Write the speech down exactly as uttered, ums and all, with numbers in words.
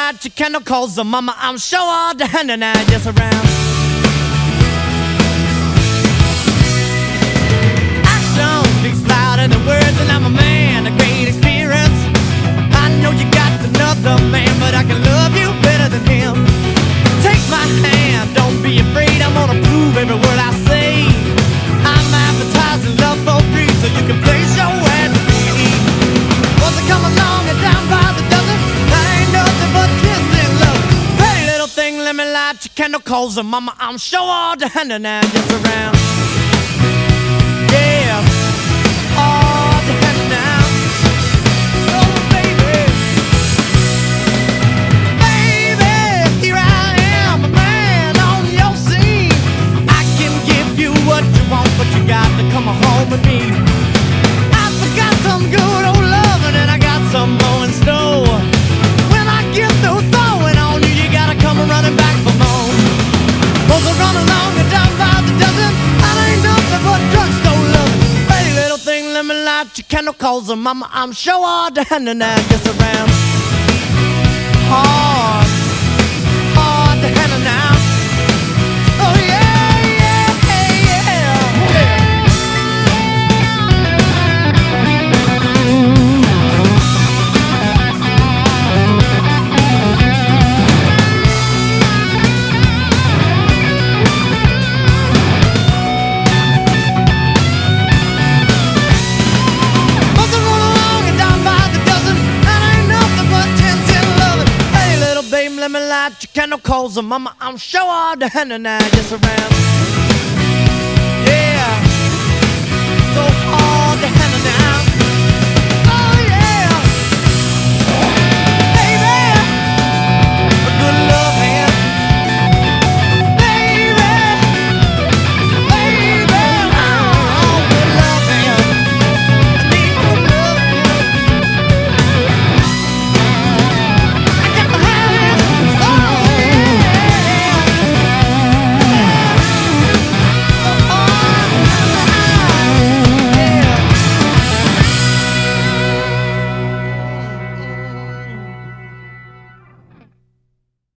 light your candle, cause the mama, I'm sure all the hand and I just around. Action speaks louder than words, and I'm a man, a great experience. I know you got another man, but I can love you better than him. Take my hand, don't be afraid, I'm gonna prove every word I say. I'm advertising love for free, so you can place your ad with me. Once I come along and down by the dozen, I ain't nothing but kissing love. Pretty little thing, let me light your candle, cause the mama, I'm sure all the hand and I just around. Yeah, all the hand now. Oh baby, baby, here I am, a man on your scene. I can give you what you want, but you got to come home with me. I forgot some good old loving, and I got some more in store. When I get through throwing on you, you gotta come running back for more. Cause I run along and down by the dozen, I ain't nothing but drugstore loving. Pretty little thing, let me light your candle, cause the mama, I'm sure all the hand and I just around. Hard, hard to handle now. Oh yeah, yeah, yeah, yeah. Must have run along and down by the dozen, and ain't nothing but ten, ten loving. Hey little babe, let me light your candle, cause the mama, I'm sure all the hand and I just around.